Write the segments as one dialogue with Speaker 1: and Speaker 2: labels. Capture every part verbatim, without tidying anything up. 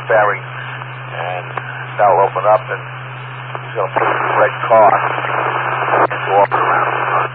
Speaker 1: ferry, and that'll open up, and he's going to put his red car and go up and around the sun.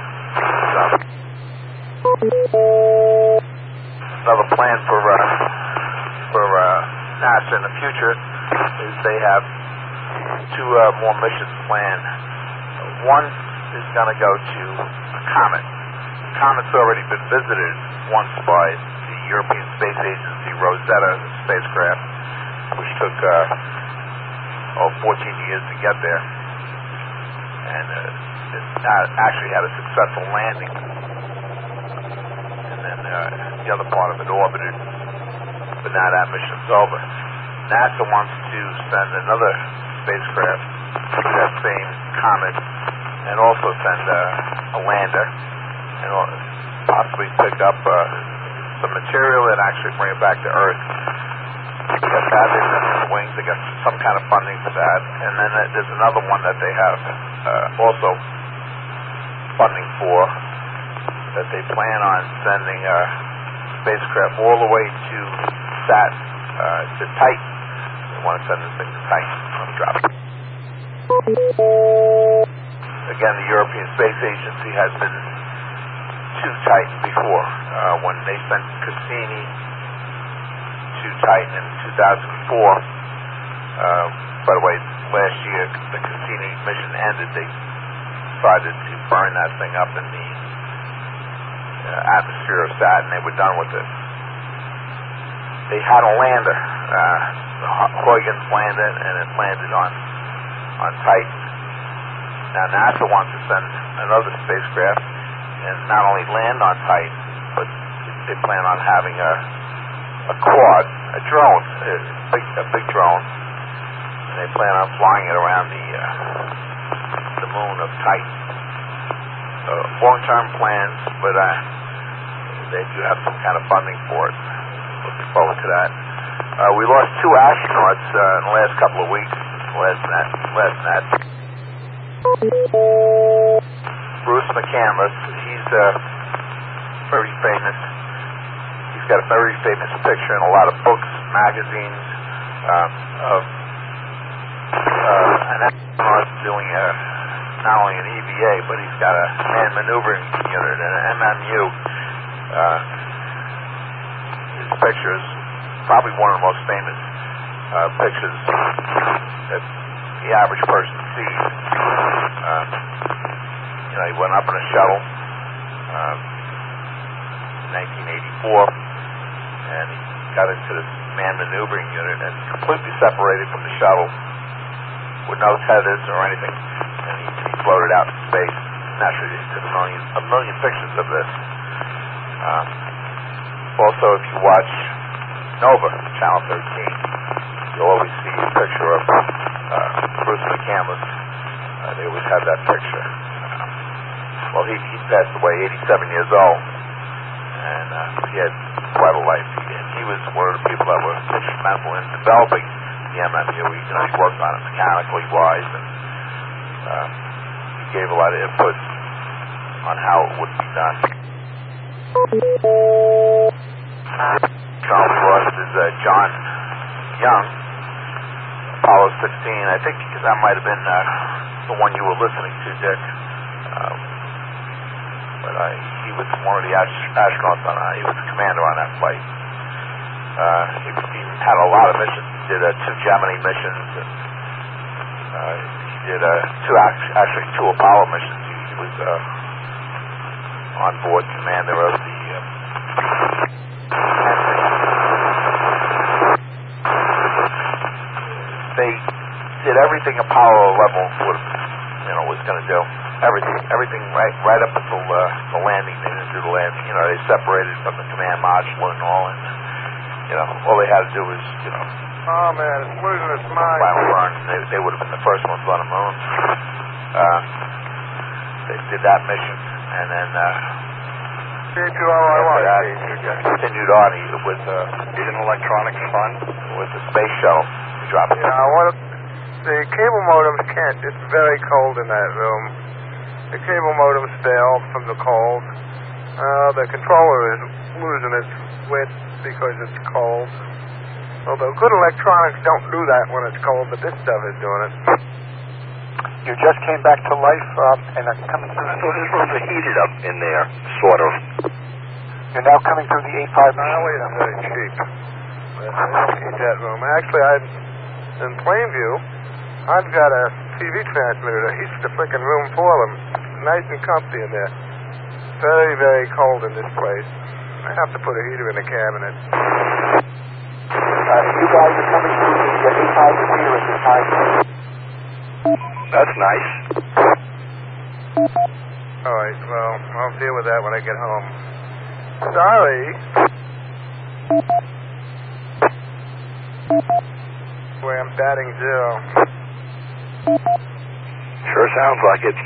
Speaker 1: Another plan for uh, for uh, NASA in the future is they have two uh, more missions planned. One is going to go to a comet. The comet's already been visited once by the European Space Agency Rosetta spacecraft, which took uh, oh, fourteen years to get there, and uh, it actually had a successful landing. And then uh, the other part of it orbited, but now that mission's over. NASA wants to send another spacecraft to that same comet, and also send uh, a lander, and possibly pick up uh, some material and actually bring it back to Earth. They got that in the wings. They got some kind of funding for that. And then there's another one that they have uh, also funding for, that they plan on sending a spacecraft all the way to Saturn, uh, to Titan. They want to send this thing to Titan. Let me drop it. Again, the European Space Agency has been to Titan before, uh, when they sent Cassini to Titan in two thousand four. Uh, by the way, last year the Cassini mission ended. They decided to burn that thing up in the uh, atmosphere of Saturn. They were done with it. They had a lander. Uh, Huygens landed, and it landed on on Titan. Now NASA wants to send another spacecraft and not only land on Titan, but they plan on having a a quad, a drone, a big, a big drone, and they plan on flying it around the uh, the moon of Titan. Uh, long-term plans, but uh, they do have some kind of funding for it. Looking forward to that. Uh, we lost two astronauts uh, in the last couple of weeks. Last night, last night. Bruce McCandless, he's uh, very famous. He's got a very famous picture in a lot of books, magazines, um, of uh, an astronaut doing a, not only an E V A, but he's got a manned maneuvering unit and an M M U. Uh, his picture is probably one of the most famous uh, pictures that the average person sees. Uh, you know, he went up in a shuttle um, in nineteen eighty-four, and he got into this manned maneuvering unit and completely separated from the shuttle with no tethers or anything, and he, he floated out in space. Naturally, they took a million, a million pictures of this. Um, also, if you watch Nova, Channel thirteen, you'll always see a picture of uh, Bruce McCandless. Uh, they always have that picture. Uh, well, he, he passed away, eighty-seven years old, and uh, he had quite a life. He, he was one of the people that were instrumental in developing the M M U. He, you know, he worked on it mechanically wise, and uh, he gave a lot of input on how it would be done. Charles Ross is uh, John Young, Apollo sixteen. I think that might have been uh, the one you were listening to, Dick. Um, but uh, he was one of the ast- astronauts on. Uh, he was the commander on that flight. Uh, he, he had a lot of missions. He did uh, two Gemini missions. And, uh, he did uh, two act- actually two Apollo missions. He, he was uh, on board commander of the. Uh, They did everything Apollo eleven would, you know, was going to do. Everything, everything right, right up until uh, the landing. They didn't do the landing. You know, they separated from the command module and all, and you know, all they had to do was, you know,
Speaker 2: oh man, it's losing its mind.
Speaker 1: Final burn. They, they would have been the first ones on the moon. Uh, they did that mission, and then uh,
Speaker 2: See you all I want.
Speaker 1: that, continued on with uh,
Speaker 3: Using electronics fun.
Speaker 1: with the space shuttle. Drop it.
Speaker 2: Yeah, what the cable modems can't. It's very cold in that room. The cable modems failed from the cold. Uh, the controller is losing its width because it's cold. Although good electronics don't do that when it's cold, but this stuff is doing it.
Speaker 4: You just came back to life um, and are coming through.
Speaker 3: I thought this was heated up in there, sort of.
Speaker 4: You're now coming through the eight five
Speaker 2: No,
Speaker 4: machine.
Speaker 2: it's very cheap. I don't need that room. Actually, I'm in Plainview. I've got a T V transmitter that heats the frickin' room for them. Nice and comfy in there. Very, very cold in this place. I have to put a heater in the cabinet.
Speaker 4: Uh, you guys are coming through the uh, eight five repeater at this time.
Speaker 3: That's nice.
Speaker 2: All right, well, I'll deal with that when I get home. Sorry. Where I'm batting zero.
Speaker 3: Sure sounds like it.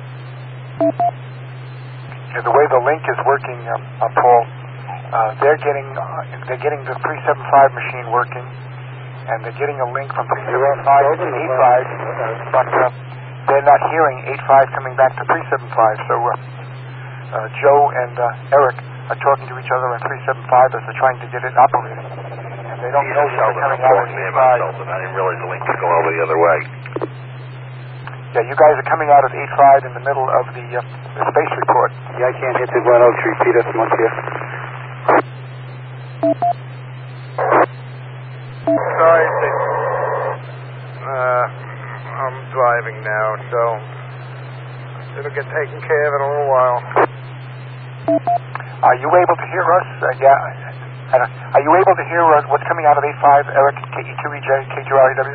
Speaker 4: Yeah, the way the link is working, um, uh, Paul, uh, they're getting uh, they're getting the three seventy-five machine working, and they're getting a link from three seventy-five to eight five, but uh, they're not hearing eight five coming back to three seventy-five. So uh, uh, Joe and uh, Eric are talking to each other on three seventy-five as they're trying to get it operating, and they don't know that they're coming out of eight five.
Speaker 3: I didn't realize the link was going over the other way.
Speaker 4: Yeah, you guys are coming out of eight five in the middle of the, uh, the space report.
Speaker 5: Yeah, I can't hit the Glen Oaks repeater from up here.
Speaker 2: Sorry, Dick. Uh, I'm driving now, so it'll get taken care of in a little while.
Speaker 4: Are you able to hear us? Uh, yeah. I don't, are you able to hear uh, what's coming out of eight five, Eric, K E two E J, K two R A W?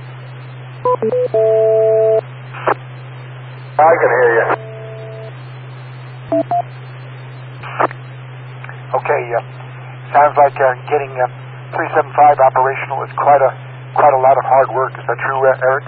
Speaker 2: I can hear you.
Speaker 4: Okay, uh, sounds like uh, getting uh, three seventy-five operational is quite a quite a lot of hard work. Is that true, uh, Eric?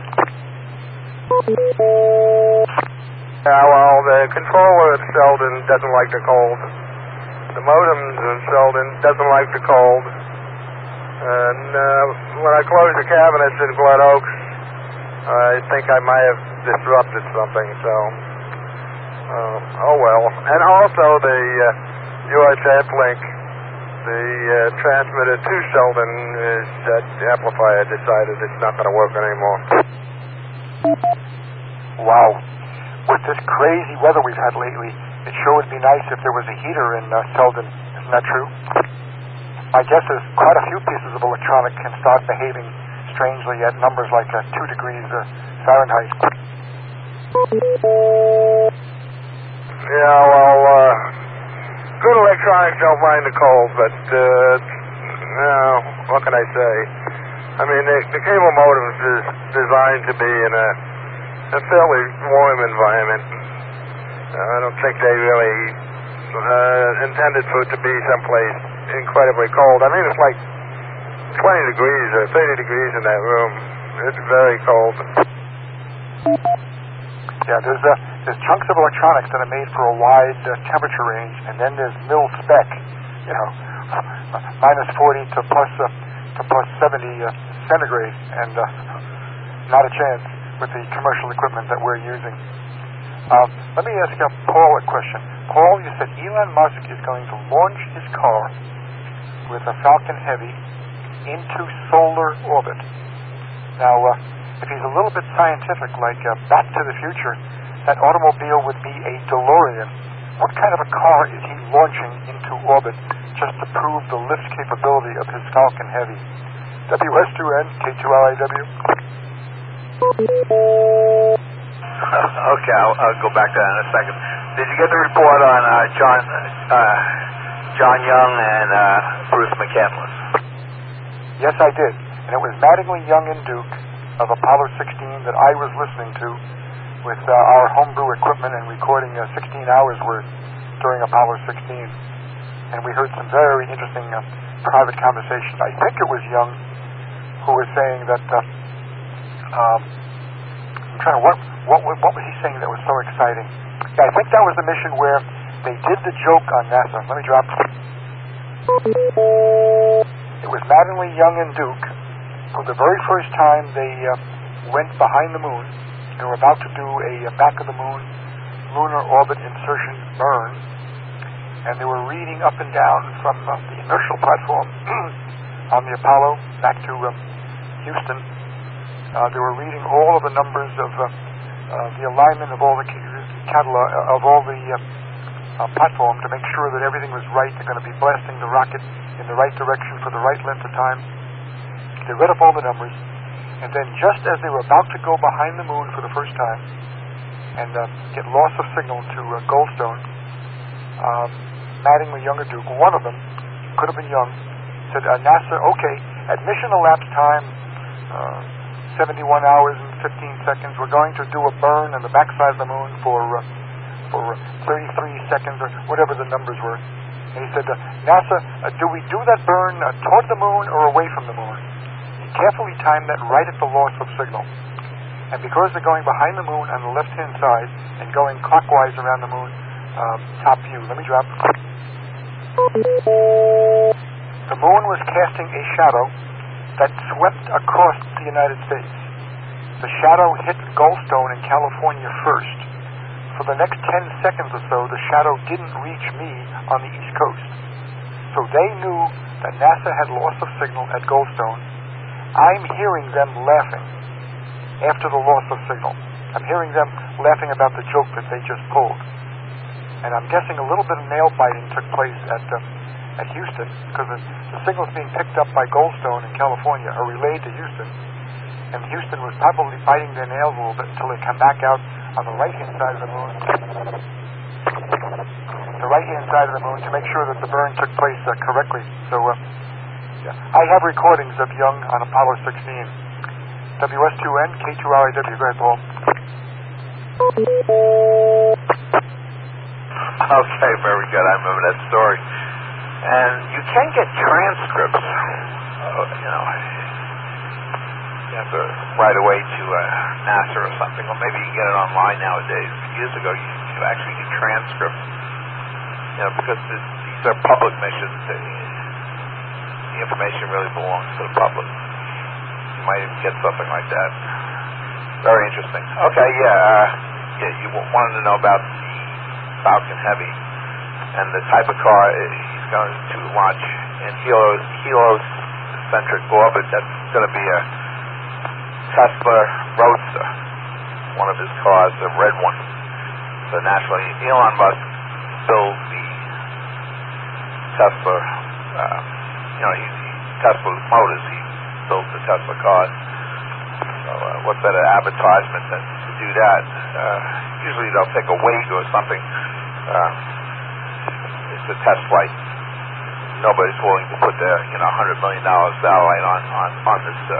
Speaker 2: Yeah, well, the controller at Selden doesn't like the cold. The modems in Selden doesn't like the cold. And uh, when I closed the cabinets in Glen Oaks, I think I might have disrupted something, so, uh, oh well. And also the uh, U S F link, the uh, transmitter to Selden, is that the amplifier decided it's not going to work anymore.
Speaker 4: Wow. With this crazy weather we've had lately, it sure would be nice if there was a heater in uh, Selden. Isn't that true? My guess is quite a few pieces of electronic can start behaving strangely at numbers like uh, two degrees uh, Fahrenheit.
Speaker 2: Yeah, well, uh, good electronics don't mind the cold, but, uh, no, what can I say? I mean, the, the cable modems is designed to be in a, a fairly warm environment. I don't think they really uh, intended for it to be someplace incredibly cold. I mean, it's like twenty degrees or thirty degrees in that room. It's very cold.
Speaker 4: Yeah, there's uh, there's chunks of electronics that are made for a wide uh, temperature range, and then there's mil spec, you know, minus forty to plus uh, to plus seventy uh, centigrade, and uh, not a chance with the commercial equipment that we're using. Uh, let me ask uh, Paul a question. Paul, you said Elon Musk is going to launch his car with a Falcon Heavy into solar orbit. Now, uh, if he's a little bit scientific, like uh, Back to the Future, that automobile would be a DeLorean. What kind of a car is he launching into orbit just to prove the lift capability of his Falcon Heavy? W S two N, K two R I W.
Speaker 1: Okay, I'll, I'll go back to that in a second. Did you get the report on uh, John uh, John Young and uh, Bruce McCandless?
Speaker 4: Yes, I did. And it was Mattingly, Young, and Duke of Apollo sixteen that I was listening to with uh, our homebrew equipment and recording uh, sixteen hours worth during Apollo sixteen. And we heard some very interesting uh, private conversation. I think it was Young who was saying that, uh, um, I'm trying to, what, what, what was he saying that was so exciting? Yeah, I think that was the mission where they did the joke on NASA. Let me drop. It was Mattingly, Young, and Duke who the very first time they uh, went behind the moon and were about to do a uh, back of the moon lunar orbit insertion burn, and they were reading up and down from uh, the inertial platform on the Apollo back to um, Houston. Uh, they were reading all of the numbers of uh, uh, the alignment of all the catalog of all the uh, uh, platform to make sure that everything was right. They're going to be blasting the rocket in the right direction for the right length of time. They read up all the numbers, and then just as they were about to go behind the moon for the first time and uh, get loss of signal to uh, Goldstone, um, Mattingly, Young, or Duke, one of them, could have been Young, said, uh, NASA, okay, at mission elapsed time, uh, seventy-one hours and fifteen seconds, we're going to do a burn on the backside of the moon for uh, for thirty-three seconds, or whatever the numbers were. And he said, uh, NASA, uh, do we do that burn uh, toward the moon or away from the moon? He carefully timed that right at the loss of signal. And because they're going behind the moon on the left-hand side and going clockwise around the moon, um, top view, let me drop. The moon was casting a shadow that swept across the United States. The shadow hit Goldstone in California first. For the next ten seconds or so, the shadow didn't reach me on the East Coast. So they knew that NASA had loss of signal at Goldstone. I'm hearing them laughing after the loss of signal. I'm hearing them laughing about the joke that they just pulled. And I'm guessing a little bit of nail biting took place at uh, at Houston, because the, the signals being picked up by Goldstone in California are relayed to Houston, and Houston was probably biting their nails a little bit until they come back out on the right-hand side of the moon, the right-hand side of the moon, to make sure that the burn took place uh, correctly. So uh, yeah. I have recordings of Young on Apollo sixteen. W S two N, K two R I W. Go ahead, Paul.
Speaker 1: Okay, very good. I remember that story. And you can get transcripts. Uh, you know, you have to write away to uh, NASA or something, or maybe you can get it online nowadays. Years ago, you could actually get transcripts. You know, because this, these are public missions. The, the information really belongs to the public. You might even get something like that. Very interesting. Okay, yeah, uh, yeah. You wanted to know about the Falcon Heavy and the type of car he's going to launch in Helios, heliocentric orbit. That's going to be a Tesla Roadster, one of his cars, a red one. So naturally, Elon Musk built the Tesla, uh, you know, he, he Tesla Motors. He built the Tesla cars. So uh, what better advertisement than to do that? Uh, usually they'll take a wig or something. Uh, it's a test flight. Nobody's willing to put their, you know, one hundred million dollars satellite on, on, on this uh,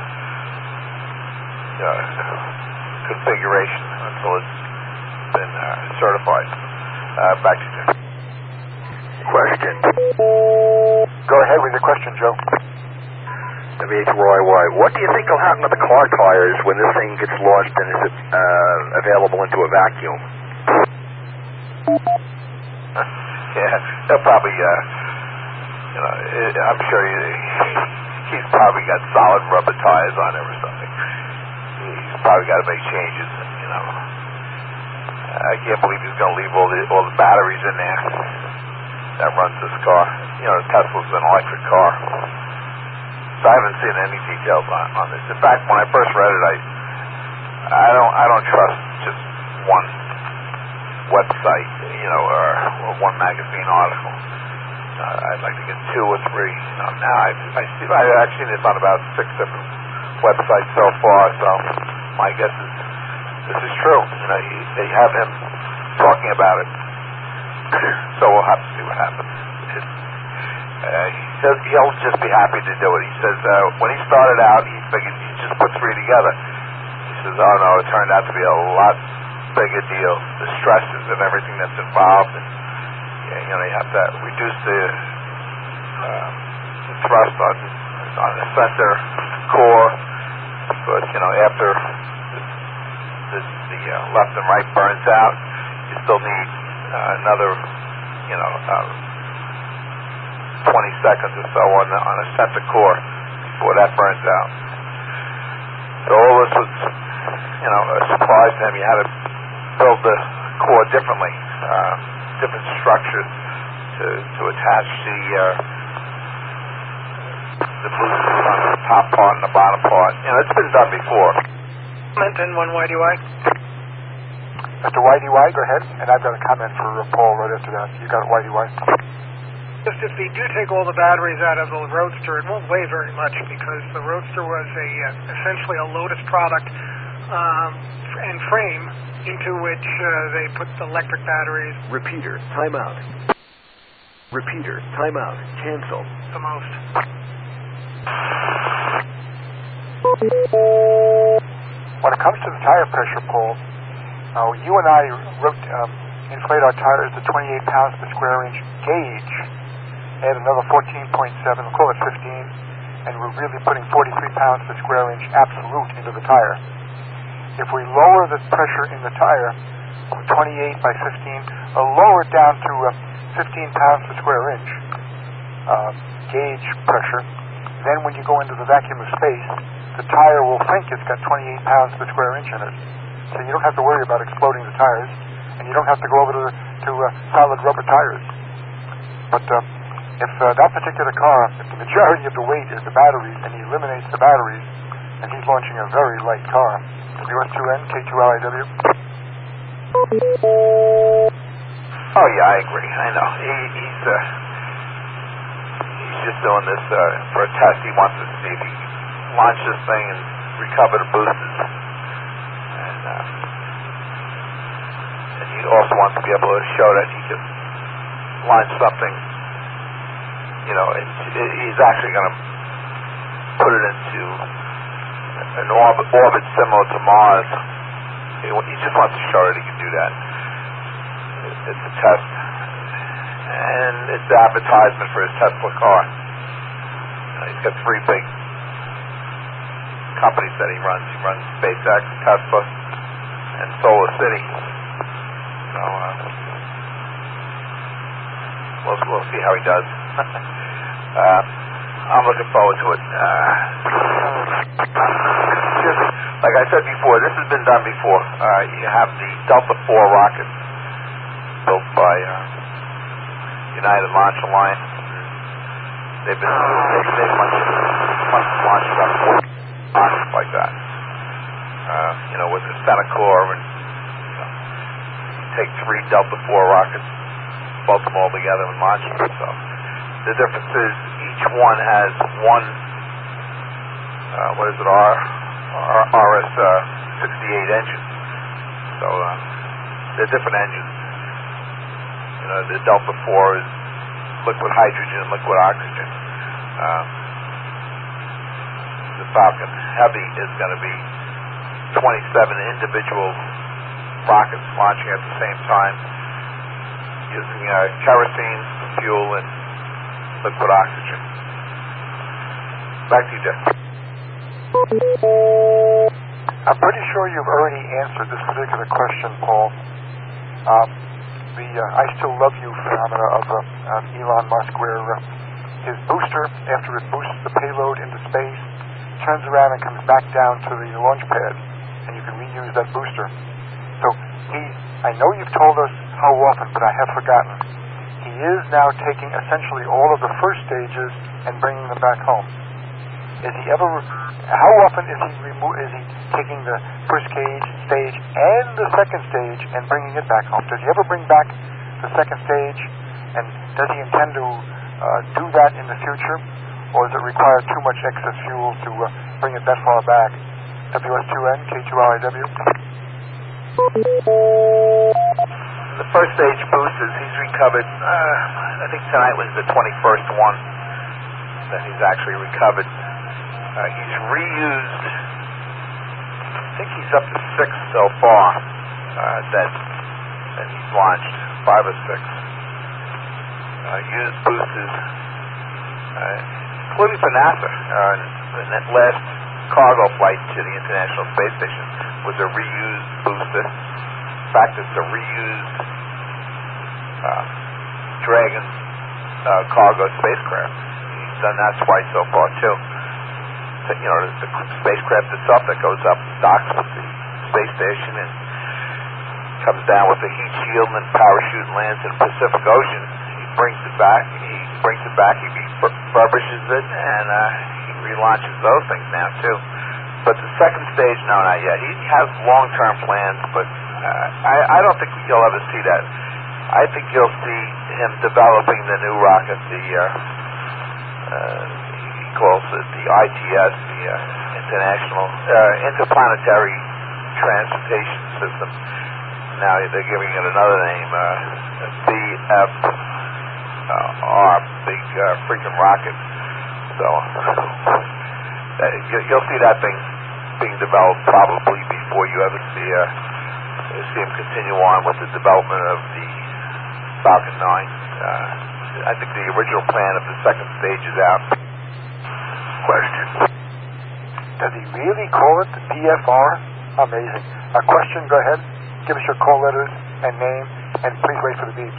Speaker 1: uh, configuration until it's been uh, certified. Uh, back to you.
Speaker 3: Question.
Speaker 4: Go ahead with your question, Joe.
Speaker 3: W H Y Y. What do you think will happen to the car tires when this thing gets launched and is uh, available into a vacuum?
Speaker 1: Yeah, they'll probably, uh, you know, I'm sure he, he's probably got solid rubber tires on him or something. He's probably got to make changes, you know. I can't believe he's going to leave all the all the batteries in there that runs this car. You know, Tesla's an electric car. So I haven't seen any details on, on this. In fact, when I first read it, I I don't I don't trust just one website, you know, or, or one magazine article. Uh, I'd like to get two or three. You know, now I I see I actually it's on about six different websites so far. So my guess is this is true. You know, he, they have him talking about it. So we'll have to see what happens. It, uh, he says he'll just be happy to do it. He says uh, when he started out, he figured he just put three together. He says, oh no, it turned out to be a lot bigger deal. The stresses and everything that's involved, and you know, you have to reduce the, uh, the thrust on on the center core. But you know, after the, the uh, left and right burns out, you still need uh, another, you know, uh, twenty seconds or so on the on the center core before that burns out. So all this was, you know, a surprise to him. You had to build the core differently, uh, different structures to to attach the uh, the the boosters on the top part and the bottom part. You know, it's been done before.
Speaker 6: Comment in one Y D Y.
Speaker 4: Mister Y D Y, go ahead. And I've got a comment for uh, Paul right after that. You got it, Y D Y.
Speaker 6: Just if they do take all the batteries out of the Roadster, it won't weigh very much because the Roadster was a uh, essentially a Lotus product um, and frame into which uh, they put the electric batteries.
Speaker 7: Repeater, timeout. Repeater, timeout. Cancel.
Speaker 6: The most.
Speaker 4: When it comes to the tire pressure, Paul, uh, you and I wrote, um, inflate our tires to twenty-eight pounds per square inch gauge, add another fourteen point seven, we'll call it fifteen, and we're really putting forty-three pounds per square inch absolute into the tire. If we lower the pressure in the tire from twenty-eight by fifteen, or lower it down to uh, fifteen pounds per square inch uh, gauge pressure, then when you go into the vacuum of space, the tire will think it's got twenty-eight pounds per square inch in it. So you don't have to worry about exploding the tires, and you don't have to go over to, to uh, solid rubber tires. But uh, if uh, that particular car, if the majority of the weight is the batteries, and he eliminates the batteries, and he's launching a very light car. W S two N, K two L I W.
Speaker 1: Oh yeah, I agree. I know. He, he's uh, he's just doing this uh, for a test. He wants to see if he can launch this thing and recover the boosters. And, uh, and he also wants to be able to show that he can launch something. You know, it, it, he's actually going to put it into an orbit, orbit similar to Mars. He, he just wants to show that he can do that. It, it's a test. And it's the advertisement for his Tesla car. Uh, he's got three big companies that he runs. He runs SpaceX, Tesla, and Solar City. So, uh, we'll, we'll see how he does. uh, I'm looking forward to it. Uh, just, like I said before, this has been done before. Uh, you have the Delta four rocket built by uh, United Launch Alliance. They've been they, they must, must have launched about four rockets like that. Uh, you know, with the Centaur, and you know, you take three Delta four rockets, bolt them all together, and launch them. So the difference is each one has one. Uh, what is it? R R S sixty-eight engine. So uh, they're different engines. You know, the Delta four is liquid hydrogen and liquid oxygen. Um, the Falcon Heavy is going to be twenty-seven individual rockets launching at the same time using uh, kerosene for fuel and liquid oxygen. Back to you, Dick.
Speaker 4: I'm pretty sure you've already answered this particular question, Paul. Um, the uh, I Still Love You phenomena of, uh, of Elon Musk, where uh, his booster, after it boosts the payload into space, turns around and comes back down to the launch pad, and you can reuse that booster. So he, I know you've told us how often, but I have forgotten. He is now taking essentially all of the first stages and bringing them back home. Is he ever? How often is he remo- Is he taking the first stage, stage and the second stage and bringing it back home? Does he ever bring back the second stage? And does he intend to uh, do that in the future, or does it require too much excess fuel to uh, bring it that far back? W S two N, K two L I W.
Speaker 1: The first stage boosters, he's recovered. Uh, I think tonight was the twenty-first one that he's actually recovered. Uh, he's reused, I think he's up to six so far uh, that, that he's launched, five or six. Uh, used boosters, uh, including for NASA. Uh, and that last cargo flight to the International Space Station was a reused booster. In fact, it's a reused uh, Dragon uh, cargo spacecraft. He's done that twice so far, too. You know, the spacecraft itself that goes up, docks with the space station, and comes down with a heat shield and parachute and lands in the Pacific Ocean. He brings it back. He brings it back. He refurbishes it, and uh, he relaunches those things now too. But the second stage, no, not yet. He has long-term plans, but uh, I, I don't think you'll ever see that. I think you'll see him developing the new rocket, the uh, uh, he calls it the I T S, the uh, International uh, Interplanetary Transportation System. Now they're giving it another name, uh, B F R, big uh, freaking rocket. So uh, you, you'll see that thing being developed probably before you ever see uh, see him continue on with the development of the Falcon nine. Uh, I think the original plan of the second stage is out.
Speaker 3: Question.
Speaker 4: Does he really call it the B F R? Amazing. A question, go ahead. Give us your call letters and name, and please wait for the beeps.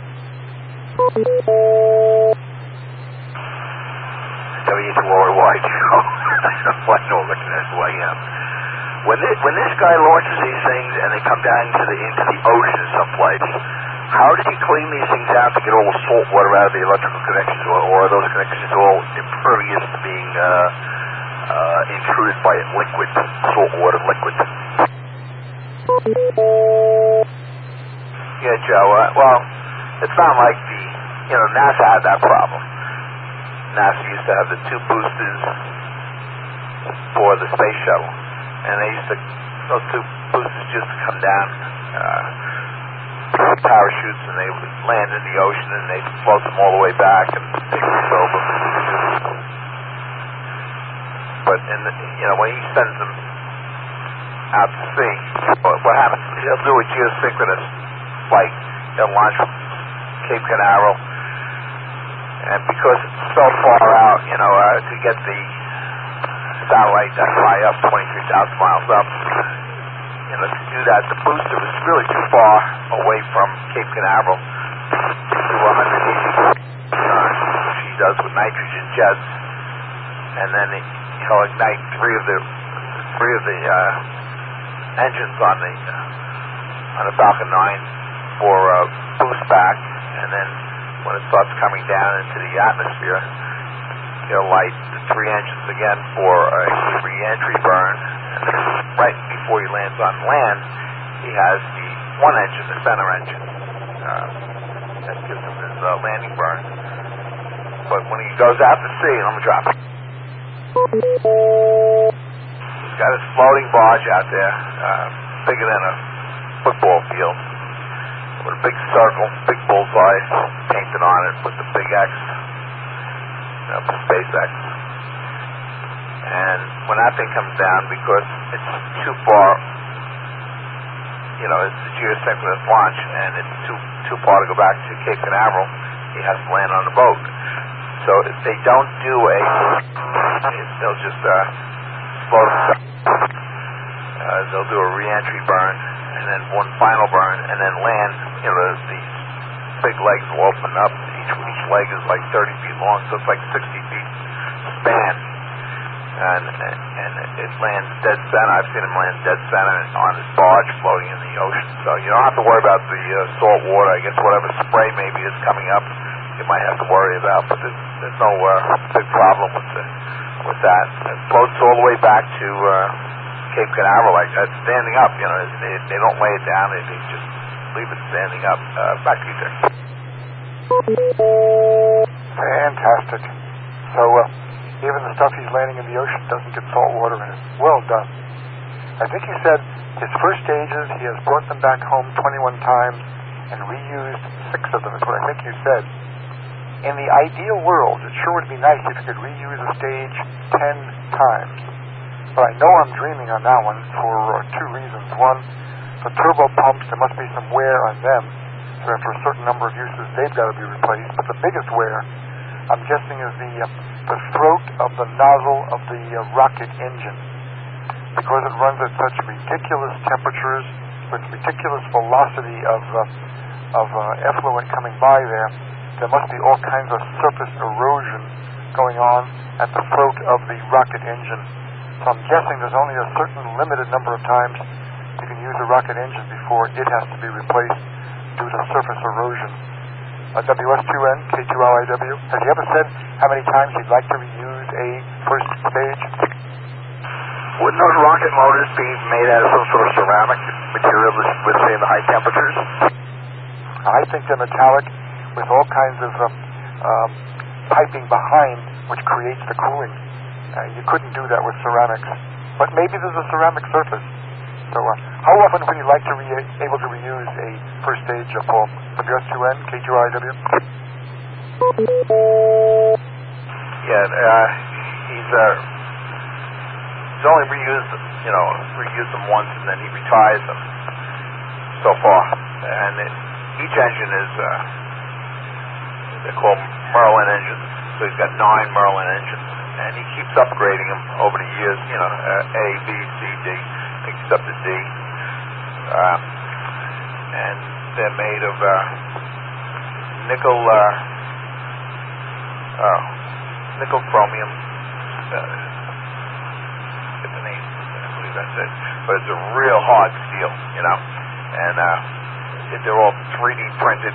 Speaker 3: W H Y Y Joe. I know, looking at who I am. When this, when this guy launches these things and they come down into the into the ocean someplace, how does he clean these things out to get all the salt water out of the electrical connections, or, or are those connections all impervious to being uh, uh, intruded by liquid, salt water liquid?
Speaker 1: Yeah, Joe. Uh, well, it's not like the, you know, NASA had that problem. NASA used to have the two boosters for the space shuttle, and they used to, those two boosters just come down, uh, parachutes, and they would land in the ocean, and they'd float them all the way back, and they would fill them. But in the, you know, when he sends them out to sea, what, what happens? He'll do a geosynchronous flight. He'll launch from Cape Canaveral, and because it's so far out, you know, uh, to get the satellite that high up, twenty-three thousand miles up, you know, to do that, the booster was really too far away from Cape Canaveral to one hundred eighty tons, which he does with nitrogen jets, and then he'll ignite three of the three of the uh, engines on the uh, on the Falcon nine for uh, boost back, and then when it starts coming down into the atmosphere, he'll light the three engines again for a re-entry burn, and then right before he lands on land, he has the one engine, the center engine, uh, that gives him his uh, landing burn. But when he goes out to sea, let me drop it. He's got his floating barge out there, uh, bigger than a football field, with a big circle, big bullseye painted on it with the big X, you know, for SpaceX. And when that thing comes down, because it's too far, you know, it's a geosynchronous launch, and it's too too far to go back to Cape Canaveral, he has to land on the boat. So if they don't do a, they'll just uh, float himself. Uh, they'll do a re-entry burn, and then one final burn, and then land. You know, these big legs will open up. Each each leg is like thirty feet long, so it's like sixty feet span. And and it lands dead center. I've seen him land dead center on his barge floating in the ocean. So you don't have to worry about the uh, salt water. I guess whatever spray maybe is coming up, you might have to worry about. But there's, there's no uh, big problem with the, with that. It floats all the way back to uh, Cape Canaveral like that, standing up. You know, they they don't lay it down. They, they just leave it standing up. Uh, back to you, Dick.
Speaker 4: Fantastic. So uh, even the stuff he's landing in the ocean doesn't get salt water in it. Well done. I think he said his first stages, he has brought them back home twenty-one times and reused six of them, is what I think you said. In the ideal world, it sure would be nice if you could reuse a stage ten times. But I know I'm dreaming on that one for uh, two reasons. One, the turbo pumps, there must be some wear on them. So after a certain number of uses, they've got to be replaced. But the biggest wear, I'm guessing, is the uh, the throat of the nozzle of the uh, rocket engine. Because it runs at such ridiculous temperatures, with ridiculous velocity of uh, of uh, effluent coming by there, there must be all kinds of surface erosion going on at the throat of the rocket engine. So I'm guessing there's only a certain limited number of times you can use a rocket engine before it has to be replaced due to surface erosion. uh, W S two N K two L I W. Has he ever said how many times he'd like to reuse a first stage?
Speaker 3: Wouldn't those rocket motors be made out of some sort of ceramic material to withstand the high temperatures?
Speaker 4: I think they're metallic with all kinds of um, um, piping behind, which creates the cooling. Uh, you couldn't do that with ceramics. But maybe there's a ceramic surface. So uh, how often would you like to be able to reuse a first stage of Paul? W S two N, K two L I W?
Speaker 1: Yeah, uh, he's, uh, he's only reused them, you know, reused them once and then he retires them so far. And it, each engine is, uh, they're called Merlin engines. So he's got nine Merlin engines. And he keeps upgrading them over the years, you know, uh, A, B, C, D. I think he's up to D. Uh, and they're made of uh, nickel, uh, oh, nickel chromium. Uh, get the name, I believe that's it. But it's a real hard steel, you know. And uh, they're all three D printed.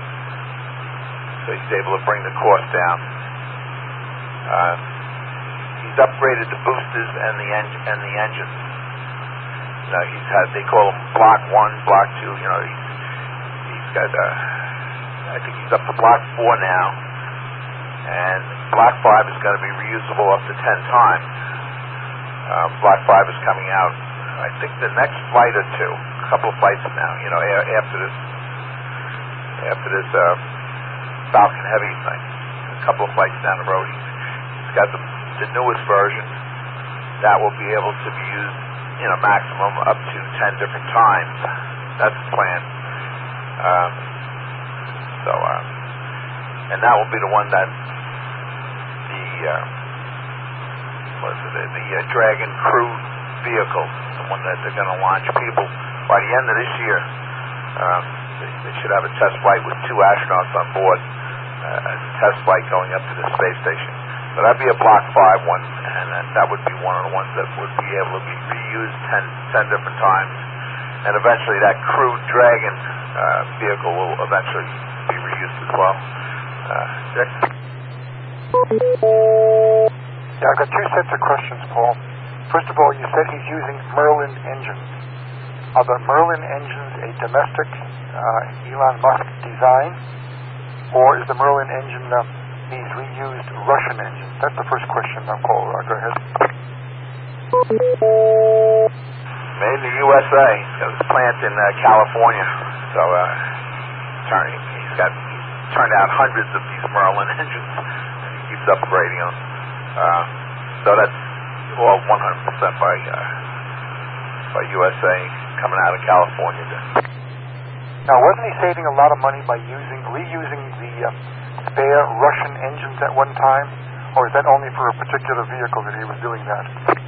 Speaker 1: So he's able to bring the cost down. Uh, He's upgraded the boosters and the en- and the engines. You know, he's had, they call them Block One, Block Two. You know, he's he's got. Uh, I think he's up to Block Four now, and Block Five is going to be reusable up to ten times. Um, Block Five is coming out. I think the next flight or two, a couple of flights now. You know, a- after this, after this uh, Falcon Heavy thing, a couple of flights down the road, he's, he's got the. the newest version that will be able to be used, you know, maximum up to ten different times. That's the plan. Um, so, uh, and that will be the one that the uh, what is it? The, the uh, Dragon crew vehicle, the one that they're going to launch people by the end of this year. Um, they, they should have a test flight with two astronauts on board, uh, a test flight going up to the space station. So that'd be a Block five one, and then that would be one of the ones that would be able to be reused ten, ten different times. And eventually that Crew Dragon uh, vehicle will eventually be reused as well. Uh, Dick?
Speaker 4: Yeah, I've got two sets of questions, Paul. First of all, you said he's using Merlin engines. Are the Merlin engines a domestic uh, Elon Musk design, or is the Merlin engine uh, these reused Russian engines? That's the first question. Now, Paul, uh, go ahead.
Speaker 1: Made in the U S A. He's got his plant in uh, California. So uh, turn, he's got he's turned out hundreds of these Merlin engines, and he keeps upgrading them. Uh, so that's all one hundred percent by uh, by U S A coming out of California.
Speaker 4: Now, wasn't he saving a lot of money by using reusing the uh, spare Russian engines at one time, or is that only for a particular vehicle that he was doing that?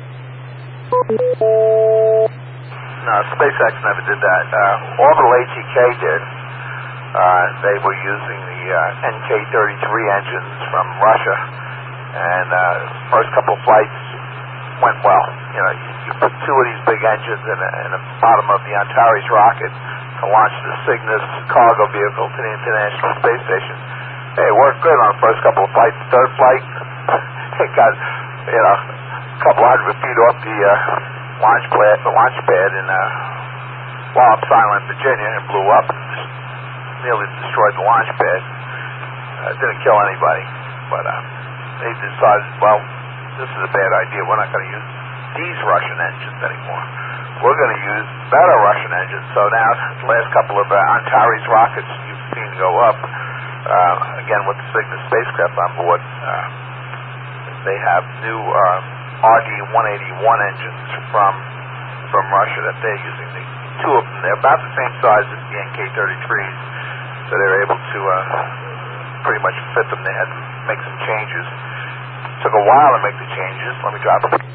Speaker 1: No, SpaceX never did that. Uh, Orbital A T K did. Uh, they were using the uh, N K thirty-three engines from Russia, and uh, first couple of flights went well. You know, you, you put two of these big engines in, a, in the bottom of the Antares rocket to launch the Cygnus cargo vehicle to the International Space Station. Hey, it worked good on the first couple of flights. Third flight, it got, you know, a couple hundred feet off the uh, launch pad, the launch pad in uh, Wallops Island, Virginia, and blew up. Just nearly destroyed the launch pad. Uh, didn't kill anybody, but uh, they decided, well, this is a bad idea. We're not going to use these Russian engines anymore. We're going to use better Russian engines. So now, the last couple of uh, Antares rockets you've seen go up, uh, again with the Cygnus spacecraft on board, uh, they have new uh, R D one eighty-one engines from from Russia that they're using. The two of them, they're about the same size as the N K thirty-threes, so they're able to uh, pretty much fit them. They had to make some changes. Took a while to make the changes. Let me drop it.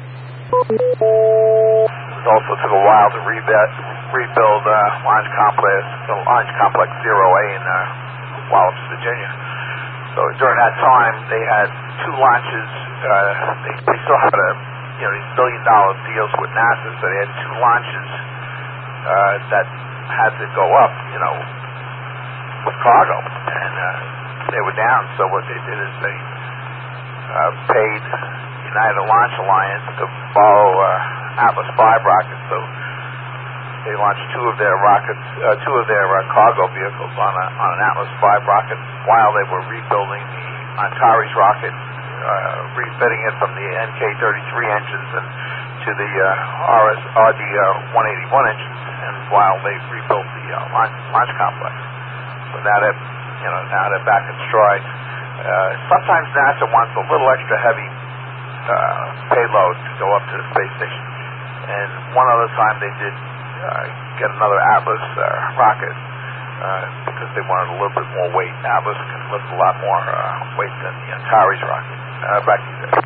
Speaker 1: It also took a while to rebuild, rebuild uh, Launch Complex, the Launch Complex Zero A in uh, Wallops, Virginia. So during that time, they had two launches. Uh, they, they still had a, you know, these billion-dollar deals with NASA, so they had two launches uh, that had to go up, you know, with cargo. and uh, they were down. So what they did is they uh, paid United Launch Alliance to borrow uh, Atlas five rockets. So they launched two of their rockets, uh, two of their uh, cargo vehicles on, a, on an Atlas five rocket while they were rebuilding the Antares rocket, uh, refitting it from the N K thirty-three engines and to the uh, R S R D one eighty-one engines, and while they rebuilt the uh, launch, launch complex. So now that you know, now they're back in stride. Uh, sometimes NASA wants a little extra heavy uh, payload to go up to the space station, and one other time they did uh, get another Atlas uh, rocket uh, because they wanted a little bit more weight. Atlas can lift a lot more uh, weight than the Antares rocket. Uh, back to you there.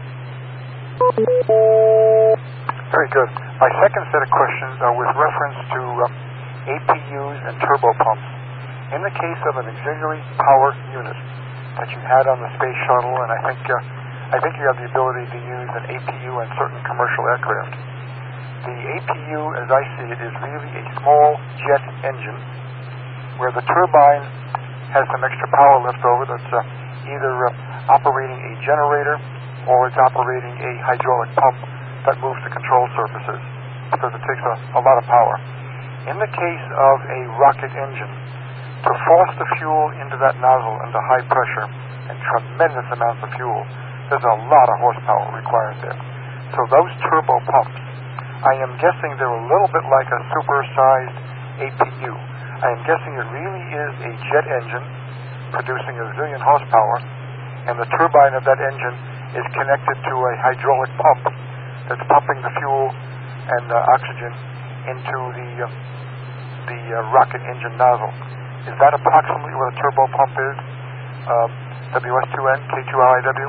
Speaker 4: Very good. My second set of questions are with reference to uh, A P Us and turbopumps. In the case of an auxiliary power unit that you had on the space shuttle, and I think uh, I think you have the ability to use an A P U on certain commercial aircraft. The A P U, as I see it, is really a small jet engine where the turbine has some extra power left over that's uh, either uh, operating a generator or it's operating a hydraulic pump that moves the control surfaces because it takes a, a lot of power. In the case of a rocket engine, to force the fuel into that nozzle under high pressure and tremendous amounts of fuel, there's a lot of horsepower required there. So those turbo pumps, I am guessing they're a little bit like a super-sized A P U. I am guessing it really is a jet engine producing a zillion horsepower, and the turbine of that engine is connected to a hydraulic pump that's pumping the fuel and uh, oxygen into the uh, the uh, rocket engine nozzle. Is that approximately what a turbo pump is? Um, W S two N, K two R I W?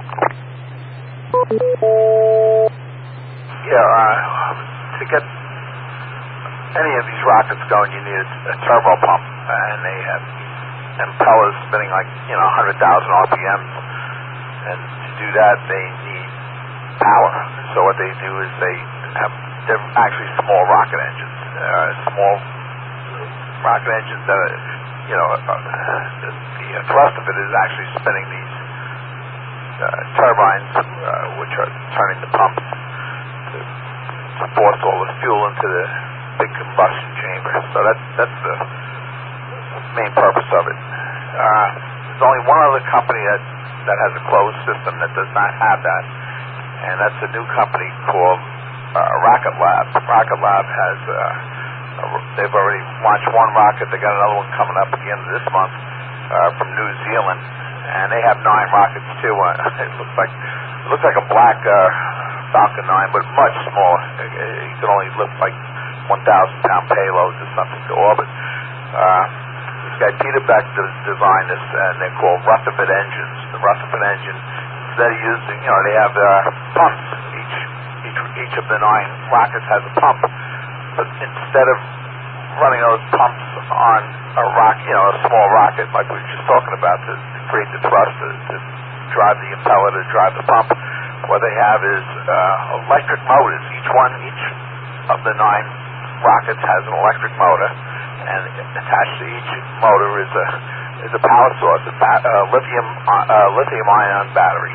Speaker 1: Yeah, uh, to get any of these rockets going, you need a, a turbo pump, and they have impellers spinning like, you know, one hundred thousand R P Ms. And to do that, they need power. So what they do is they have, they're actually small rocket engines, uh, small rocket engines that are, you know, uh, the, the thrust of it is actually spinning these uh, turbines, uh, which are turning the pumps to, to force all the fuel into the big combustion chamber. So that's that's the main purpose of it. Uh, there's only one other company that that has a closed system that does not have that, and that's a new company called uh, Rocket Lab. Rocket Lab has. Uh, They've already launched one rocket. They got another one coming up at the end of this month uh, from New Zealand, and they have nine rockets too. Uh, it looks like it looks like a black uh, Falcon nine, but much smaller. It, it can only lift like one thousand pound payloads or something to orbit. Uh, this guy Peter Beck designed this, and they're called Rutherford engines. The Rutherford engine, instead of using, you know, they have uh, pumps. Each each each of the nine rockets has a pump. But instead of running those pumps on a rock, you know, a small rocket like we were just talking about to, to create the thrust to, to drive the impeller to drive the pump, what they have is uh, electric motors. Each one, each of the nine rockets has an electric motor, and attached to each motor is a is a power source, a ba- uh, lithium uh, lithium ion battery.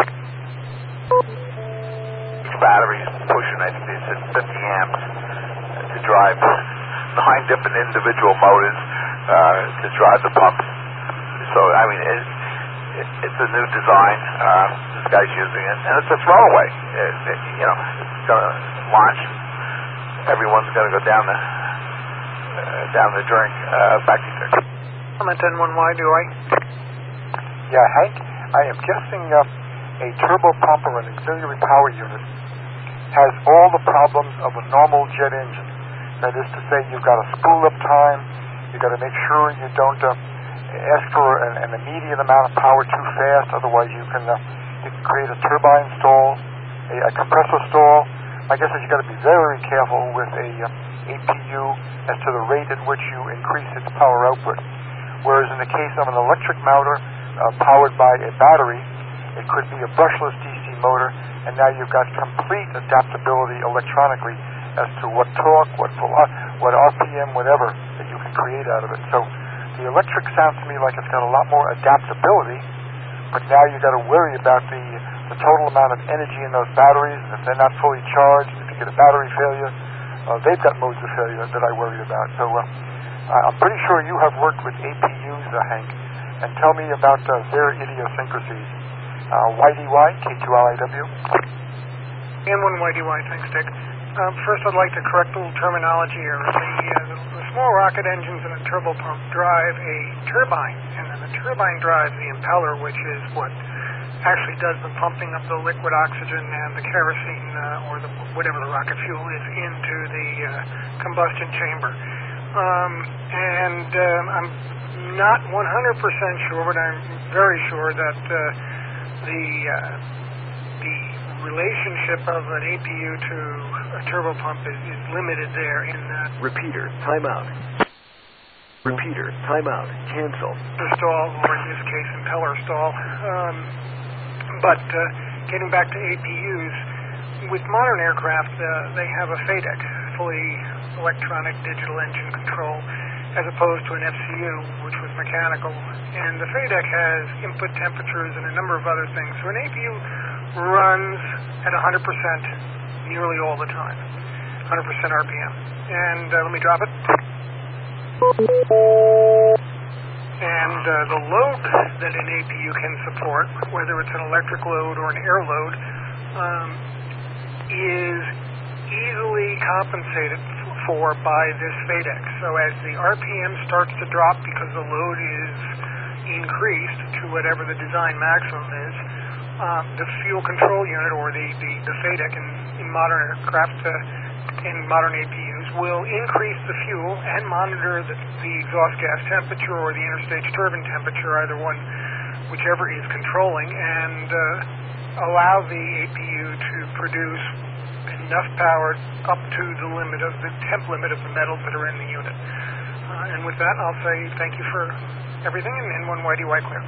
Speaker 1: Each battery is pushing, I think they said fifty amps. To drive nine different individual motors uh, to drive the pumps. So, I mean, it, it, it's a new design. Uh, this guy's using it, and it's a throwaway. It, it, you know, it's going to launch. Everyone's going to go down the uh, down the drink. Uh, back to you.
Speaker 6: Comment N one Y, do I?
Speaker 4: Yeah, Hank, I am guessing uh, a turbo pump or an auxiliary power unit has all the problems of a normal jet engine. That is to say, you've got to spool up time, you've got to make sure you don't uh, ask for an, an immediate amount of power too fast, otherwise you can, uh, you can create a turbine stall, a, a compressor stall. My guess is you've got to be very careful with a uh, A P U as to the rate at which you increase its power output. Whereas in the case of an electric motor uh, powered by a battery, it could be a brushless D C motor, and now you've got complete adaptability electronically as to what torque, what what R P M, whatever that you can create out of it. So The electric sounds to me like it's got a lot more adaptability, but now you got to worry about the, the total amount of energy in those batteries, and if they're not fully charged, if you get a battery failure, uh, they've got modes of failure that I worry about. So uh, I'm pretty sure you have worked with A P Us, uh, Hank, and tell me about uh, their idiosyncrasies. Uh, Y D Y, K two L I W.
Speaker 6: N one Y D Y, thanks, Dick. Um, first, I'd like to correct a little terminology here. The, uh, the, the small rocket engines in a turbopump drive a turbine, and then the turbine drives the impeller, which is what actually does the pumping of the liquid oxygen and the kerosene, uh, or the, whatever the rocket fuel is, into the uh, combustion chamber. Um, and um, I'm not one hundred percent sure, but I'm very sure that uh, the uh, the relationship of an A P U to a turbopump is, is limited there in that.
Speaker 7: Repeater, timeout. Repeater, timeout, cancel.
Speaker 6: Stall, or in this case, impeller stall. Um, but uh, getting back to A P Us, with modern aircraft, uh, they have a FADEC, fully electronic digital engine control, as opposed to an F C U, which was mechanical. And the FADEC has input temperatures and a number of other things. So an A P U runs at one hundred percent nearly all the time, one hundred percent R P M. And uh, let me drop it. And uh, the load that an A P U can support, whether it's an electric load or an air load, um, is easily compensated for by this FADEC. So as the R P M starts to drop because the load is increased to whatever the design maximum is, um, the fuel control unit, or the, the, the FADEC in, in modern aircraft, uh, in modern A P Us, will increase the fuel and monitor the, the exhaust gas temperature or the interstage turbine temperature, either one, whichever is controlling, and uh, allow the A P U to produce enough power up to the limit of the temp limit of the metals that are in the unit. Uh, and with that, I'll say thank you for everything, and N one Y D Y clear.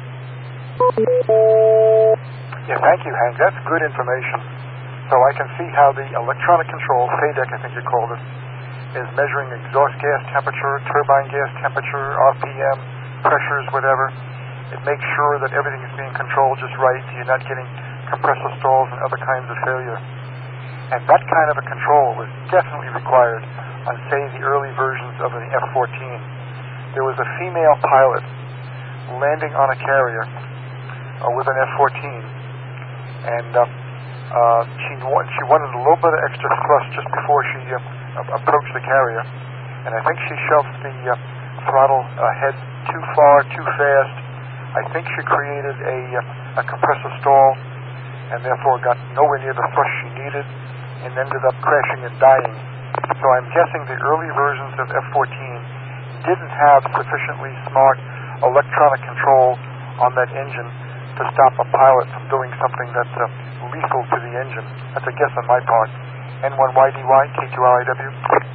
Speaker 4: Yeah, thank you, Hank. That's good information. So I can see how the electronic control, FADEC I think you called it, is measuring exhaust gas temperature, turbine gas temperature, R P M, pressures, whatever. It makes sure that everything is being controlled just right, so you're not getting compressor stalls and other kinds of failure. And that kind of a control was definitely required on, say, the early versions of the F fourteen. There was a female pilot landing on a carrier uh, with an F fourteen, and uh, uh, she, wa- she wanted a little bit of extra thrust just before she uh, approached the carrier, and I think she shoved the uh, throttle ahead too far, too fast. I think she created a, uh, a compressor stall, and therefore got nowhere near the thrust she needed, and ended up crashing and dying. So I'm guessing the early versions of F fourteen didn't have sufficiently smart electronic control on that engine to stop a pilot from doing something that's uh, lethal to the engine. That's a guess on my part. N one Y D Y, K two L I W.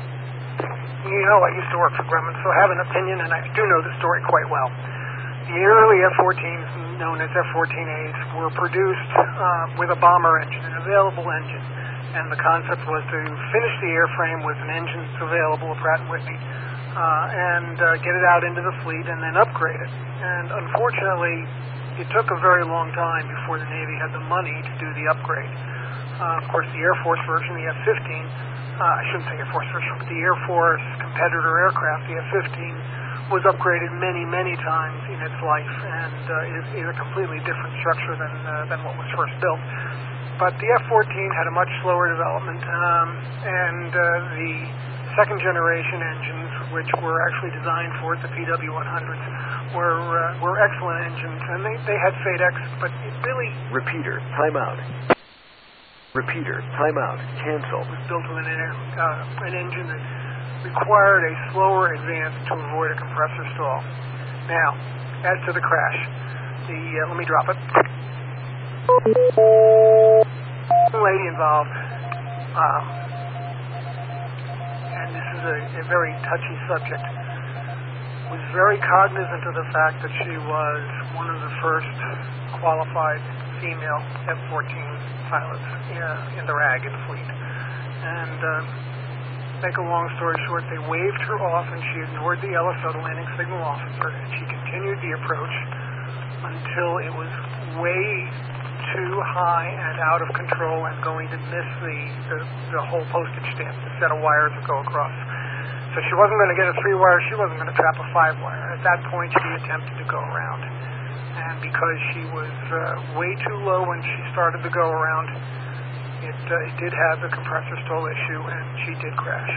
Speaker 6: You know, I used to work for Grumman, so I have an opinion, and I do know the story quite well. The early F fourteens, known as F fourteen A's, were produced uh, with a bomber engine, an available engine. And the concept was to finish the airframe with an engine that's available, a Pratt and Whitney, uh, and uh, get it out into the fleet and then upgrade it. And unfortunately, it took a very long time before the Navy had the money to do the upgrade. Uh, of course, the Air Force version, the F fifteen, uh, I shouldn't say Air Force version, but the Air Force competitor aircraft, the F fifteen, was upgraded many, many times in its life, and uh, is, is a completely different structure than uh, than what was first built. But the F fourteen had a much slower development, um, and uh, the second generation engines, which were actually designed for it, the P W one hundreds, were uh, were excellent engines, and they, they had FADECs, but it really...
Speaker 7: Repeater, timeout. Repeater, timeout, cancel.
Speaker 6: ...was built with an, uh, an engine that required a slower advance to avoid a compressor stall. Now, as to the crash, the uh, let me drop it. The lady involved, um, and this is a, a very touchy subject, was very cognizant of the fact that she was one of the first qualified female F fourteen pilots in, uh, in the R A G, in the fleet. And uh, make a long story short, they waved her off and she ignored the L S O, the landing signal officer, and she continued the approach until it was way too high and out of control and going to miss the, the, the whole postage stamp, the set of wires that go across. So she wasn't going to get a three-wire, she wasn't going to trap a five-wire. At that point, she attempted to go around. And because she was uh, way too low when she started to go around, it, uh, it did have the compressor stall issue, and she did crash.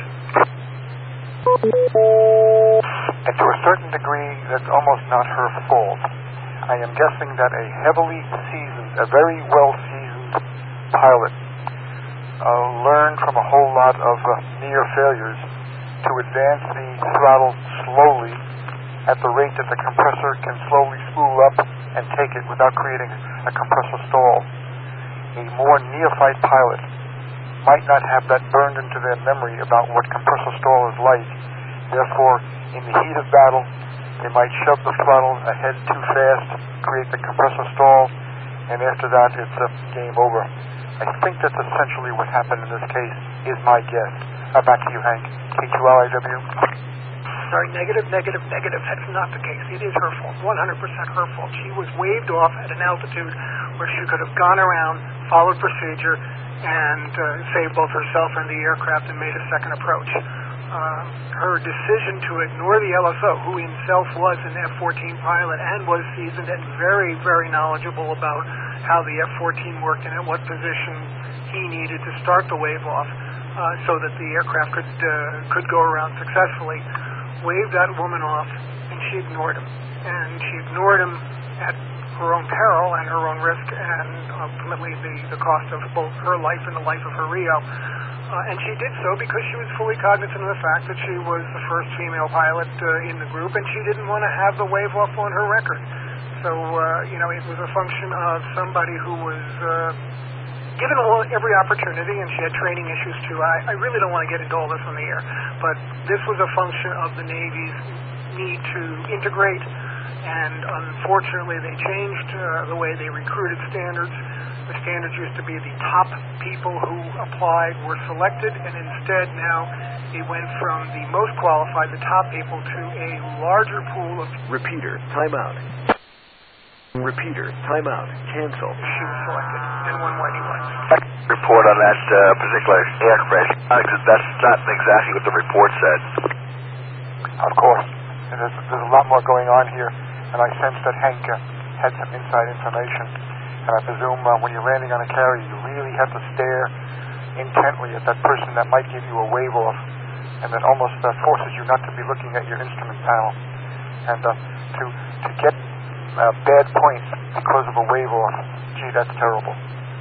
Speaker 4: And to a certain degree, that's almost not her fault. I am guessing that a heavily seasoned, a very well-seasoned pilot uh, learned from a whole lot of uh, near failures to advance the throttle slowly at the rate that the compressor can slowly spool up and take it without creating a compressor stall. A more neophyte pilot might not have that burned into their memory about what compressor stall is like. Therefore, in the heat of battle, they might shove the throttle ahead too fast, create the compressor stall, and after that, it's a game over. I think that's essentially what happened in this case, is my guess. Uh, back to you, Hank. K two L I W.
Speaker 6: Sorry, negative, negative, negative. That's not the case. It is her fault. one hundred percent her fault. She was waved off at an altitude where she could have gone around, followed procedure, and uh, saved both herself and the aircraft and made a second approach. Uh, her decision to ignore the L S O, who himself was an F fourteen pilot and was seasoned and very, very knowledgeable about how the F fourteen worked and at what position he needed to start the wave off uh, so that the aircraft could uh, could go around successfully, waved that woman off, and she ignored him. And she ignored him at her own peril and her own risk, and ultimately the, the cost of both her life and the life of her Rio. Uh, and she did so because she was fully cognizant of the fact that she was the first female pilot uh, in the group, and she didn't want to have the wave off on her record. So, uh, you know, it was a function of somebody who was uh, given all, every opportunity, and she had training issues too. I, I really don't want to get into all this on the air, but this was a function of the Navy's need to integrate, and unfortunately they changed uh, the way they recruited standards. The standards used to be the top people who applied were selected, and instead now it went from the most qualified, the top people, to a larger pool of...
Speaker 7: Repeater, timeout. Repeater, timeout. Cancel.
Speaker 6: She was selected, and one Whitey was.
Speaker 3: Report on that uh, particular air crash. That's not exactly what the report said.
Speaker 4: Of course. And there's, there's a lot more going on here, and I sense that Hank uh, had some inside information. And I presume uh, when you're landing on a carrier, you really have to stare intently at that person that might give you a wave off, and that almost uh, forces you not to be looking at your instrument panel. And uh, to to get uh, bad points because of a wave off, gee, that's terrible.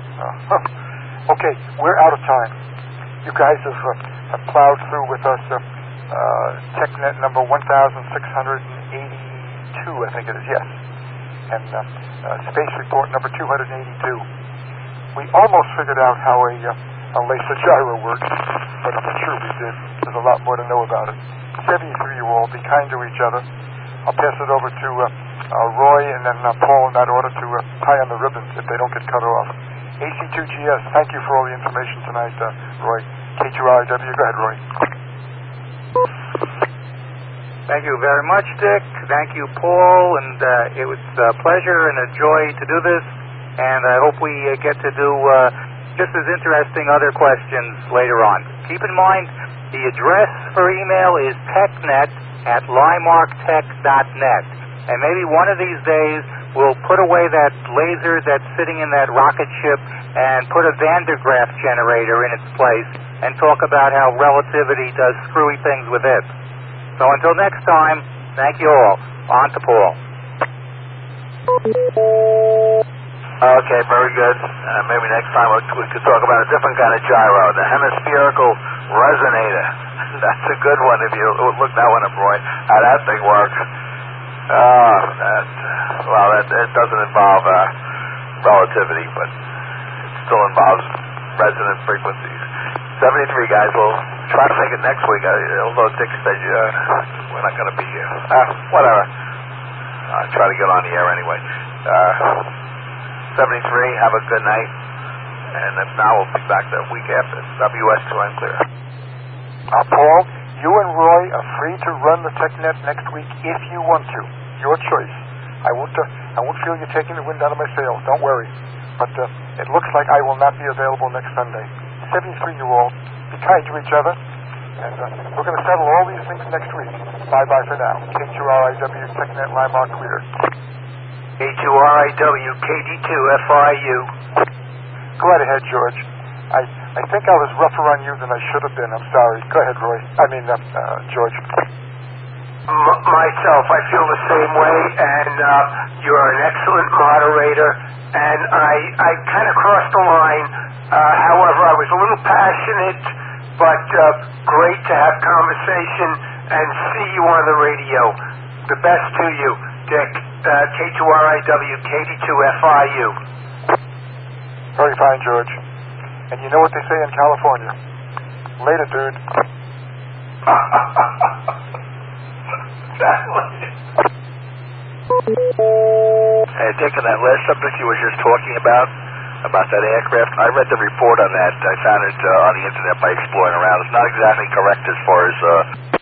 Speaker 4: Uh, okay, we're out of time. You guys have, uh, have plowed through with us uh, uh, TechNet number one thousand six hundred eighty-two, I think it is, yes. And uh, uh, Space Report number two hundred eighty-two. We almost figured out how a, uh, a laser gyro works, but I'm not sure we did. There's a lot more to know about it. seventy-three, you all, be kind to each other. I'll pass it over to uh, uh, Roy and then uh, Paul in that order to uh, tie on the ribbons if they don't get cut off. A C two G S, thank you for all the information tonight, uh, Roy. K two R W, go ahead, Roy.
Speaker 2: Thank you very much, Dick. Thank you, Paul. And uh, it was a pleasure and a joy to do this. And I hope we uh, get to do uh, just as interesting other questions later on. Keep in mind, the address for email is technet at limarktech dot net. And maybe one of these days we'll put away that laser that's sitting in that rocket ship and put a Van de Graaff generator in its place and talk about how relativity does screwy things with it. So until next time, thank you all. On to Paul.
Speaker 3: Okay, very good. Uh, maybe next time we could talk about a different kind of gyro, the hemispherical resonator. That's a good one if you look that one up, Roy. How that thing works. Uh, that, well, that, it doesn't involve uh, relativity, but it still involves resonant frequencies. seventy-three, guys. We'll try to make it next week, uh, although Dick said uh, we're not going to be here. Uh, whatever. I'll try to get on the air anyway. Uh, seventy-three, have a good night. And if not, we'll be back the week after. W S two, I'm clear.
Speaker 4: Uh, Paul, you and Roy are free to run the TechNet next week if you want to. Your choice. I won't, uh, I won't feel you taking the wind out of my sails. Don't worry. But uh, it looks like I will not be available next Sunday. seventy-three, you all. Be kind to each other. And uh, we're going to settle all these things next week. Bye-bye for now. K two R I W, TechNet, Limar, clear.
Speaker 2: K two R I W, K D two, F I U.
Speaker 4: Go right ahead, George. I, I think I was rougher on you than I should have been. I'm sorry. Go ahead, Roy. I mean, uh, uh, George.
Speaker 2: M- myself, I feel the same way, and uh, you're an excellent moderator, and I, I kind of crossed the line. Uh, however, I was a little passionate, but uh, great to have conversation and see you on the radio. The best to you, Dick. Uh, K two R I W, K D two, F I U.
Speaker 4: Very fine, George. And you know what they say in California. Later, dude.
Speaker 3: Hey, Dick, on that last subject you were just talking about, about that aircraft, I read the report on that. I found it uh, on the internet by exploring around. It's not exactly correct as far as... Uh,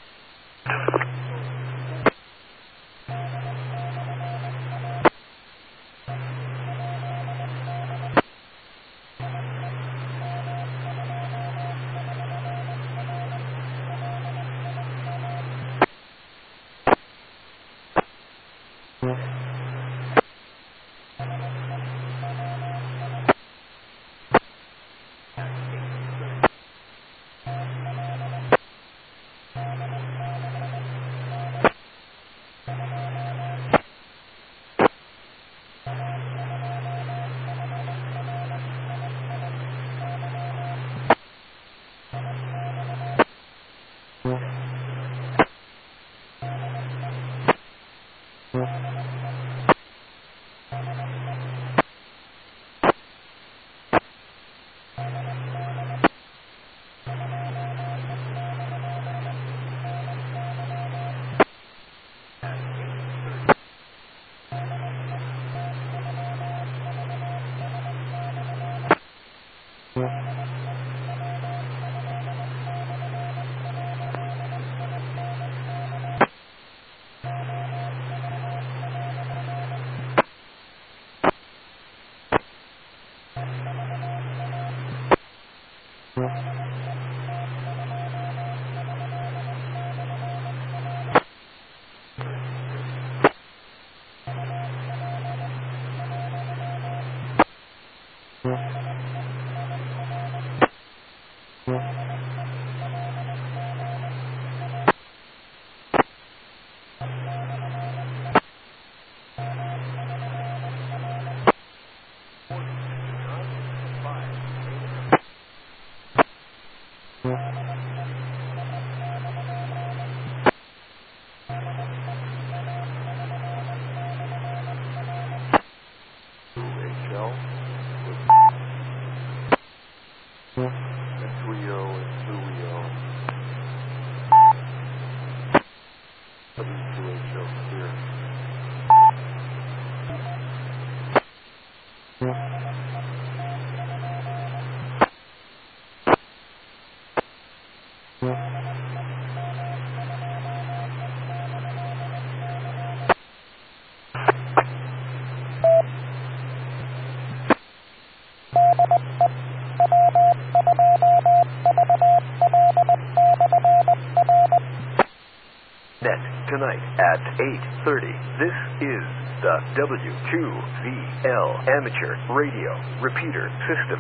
Speaker 7: Net tonight at eight thirty. This is the W two V L Amateur Radio Repeater System.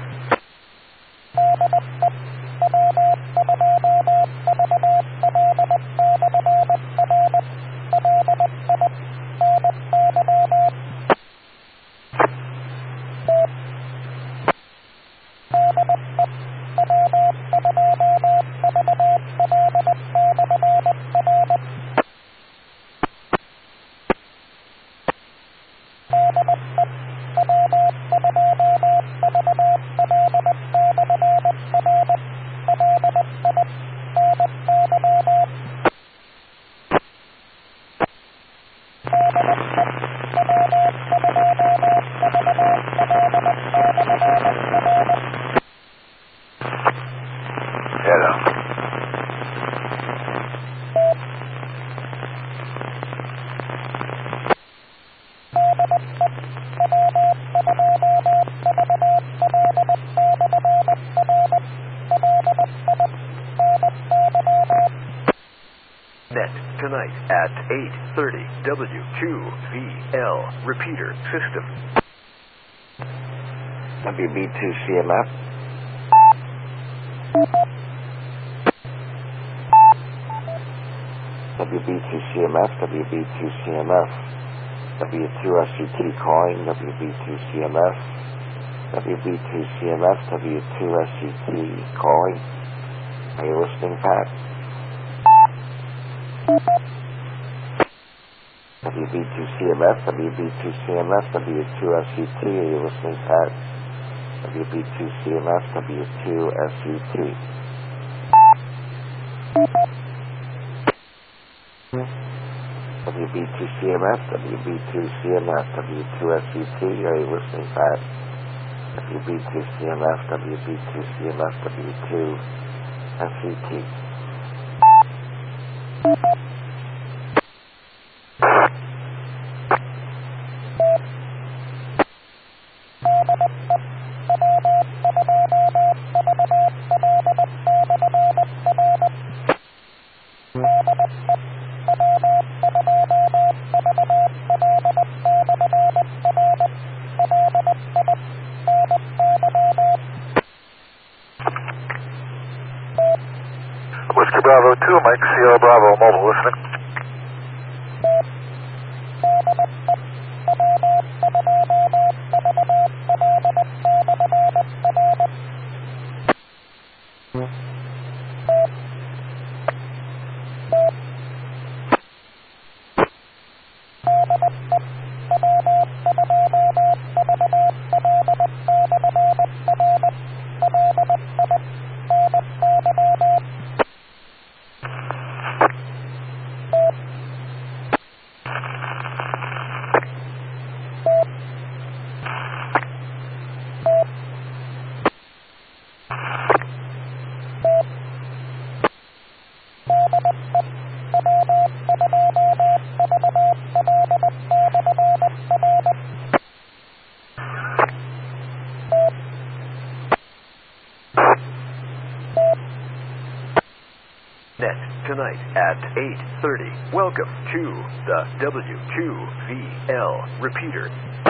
Speaker 7: Net tonight at eight thirty. W two V L repeater system.
Speaker 8: W B two C M F. W B two C M F, W B two C M F. W two S C T calling, W B two C M F. W B two C M F, W two S C T calling. Are you listening, Pat? W B two C M F, W B two C M F, W two S C T, are you listening, Pat? W B two C M F, W two S C T. W B two C M F, W B two C M F, W two S C T, are you listening, Pat? W B two C M F, W B two C M F, W two S C T.
Speaker 2: Whiskey Bravo two, Mike Sierra Bravo, mobile listening.
Speaker 7: Net tonight at eight thirty. Welcome to the W two V L repeater.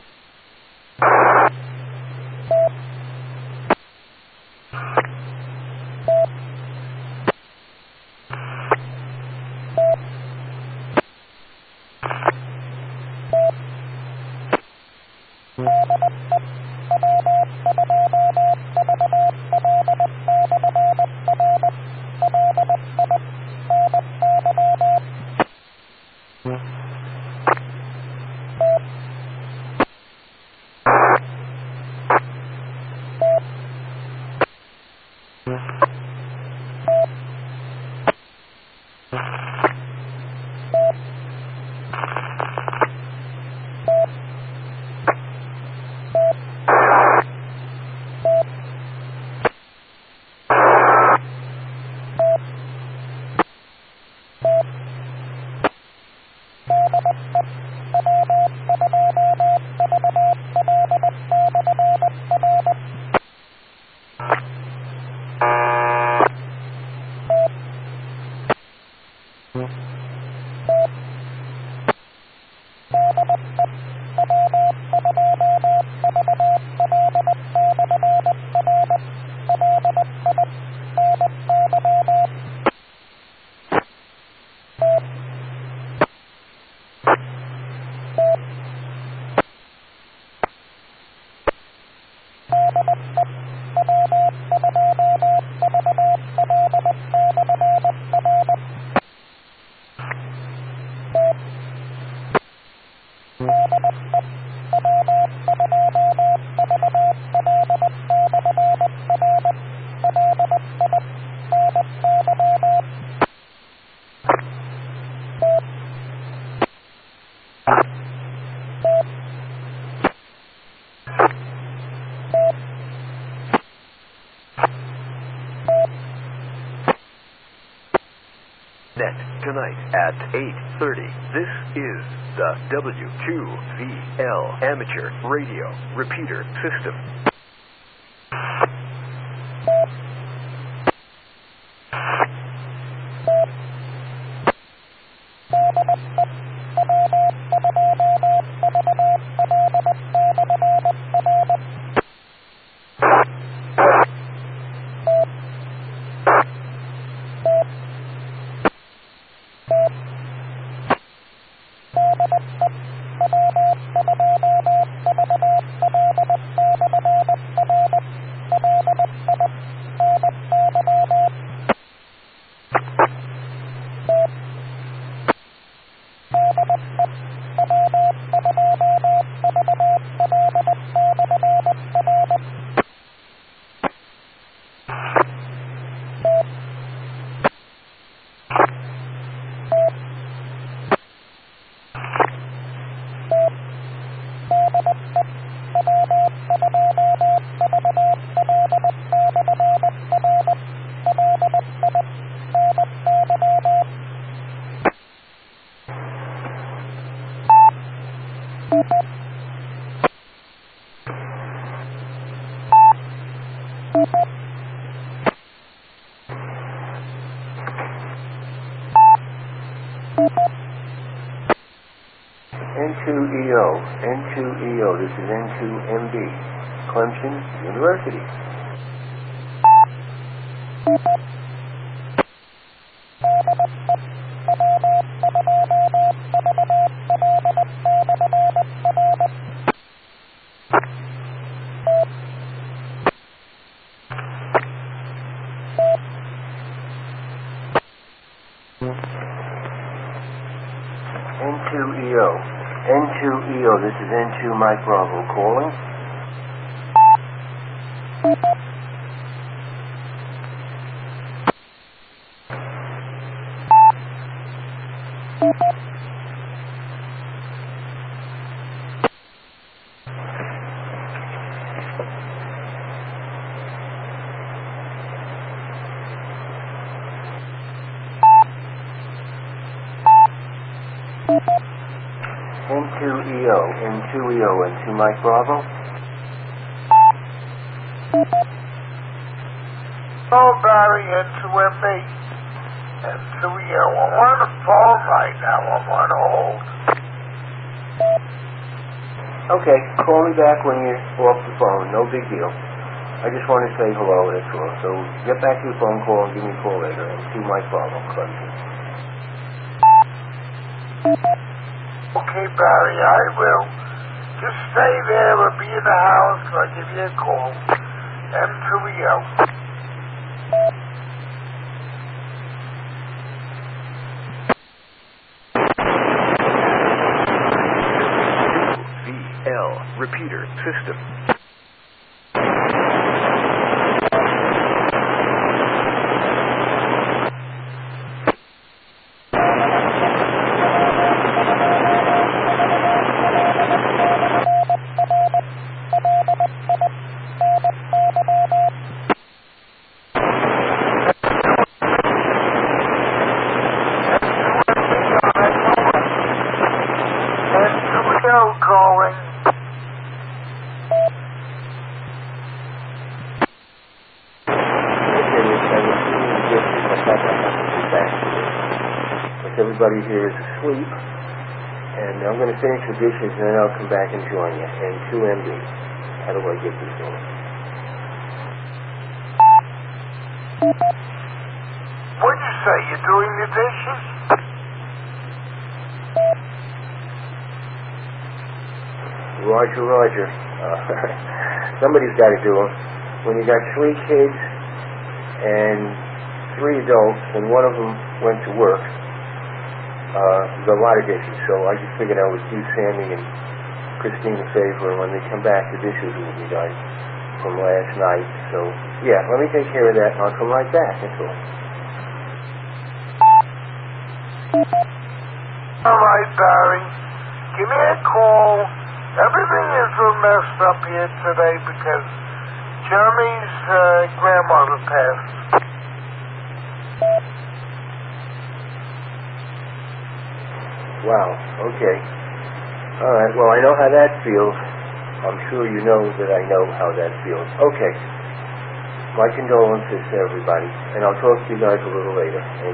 Speaker 7: Net tonight at eight thirty. This is the W two V L amateur radio repeater system.
Speaker 9: two E O, N two E O, this is N two M B, Clemson University. N two E O. N two E O, this is N two Mike Bravo calling. N two E O, N two E O, N two Mike Bravo.
Speaker 1: Oh, Barry, N two M B. N two E O. I'm on the phone right now. I'm on hold.
Speaker 9: Okay, call me back when you're off the phone. No big deal. I just want to say hello, that's all. So get back to your phone call and give me a call later. N two Mike Bravo, Clemson.
Speaker 1: Okay, Barry, I will. Just stay there or be in the house till I give you a call. N two E O.
Speaker 7: V L repeater system.
Speaker 1: Calling.
Speaker 9: Everybody here is asleep, and I'm going to finish the dishes, and then I'll come back and join you. And two M B. How do I get this going?
Speaker 1: What'd you say? You're doing the dishes?
Speaker 9: Roger, Roger. Uh, somebody's got to do them. When you got three kids and three adults, and one of them went to work, uh, there's a lot of dishes. So I just figured I would do Sammy and Christine a favor, and when they come back, the dishes will be done from last night. So, yeah, let me take care of that, and I'll come right back. That's all.
Speaker 1: All right, Barry. Give me a call. Everything is real messed up here today because Jeremy's uh, grandmother passed.
Speaker 9: Wow, okay. All right, well, I know how that feels. I'm sure you know that I know how that feels. Okay. My condolences to everybody, and I'll talk to you guys a little later.